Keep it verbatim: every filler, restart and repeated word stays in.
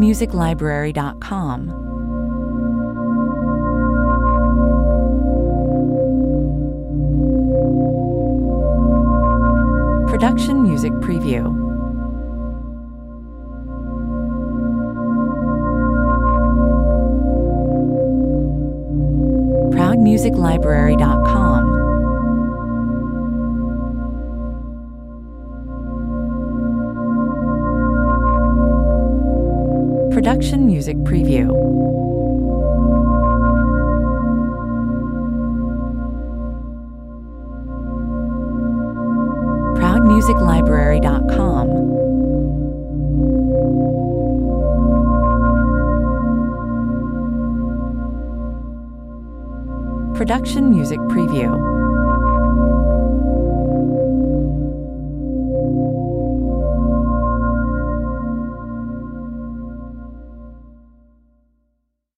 music library dot com. Production Music Preview. proud music library dot com. Production Music Preview. proud music library dot com. Production Music Preview.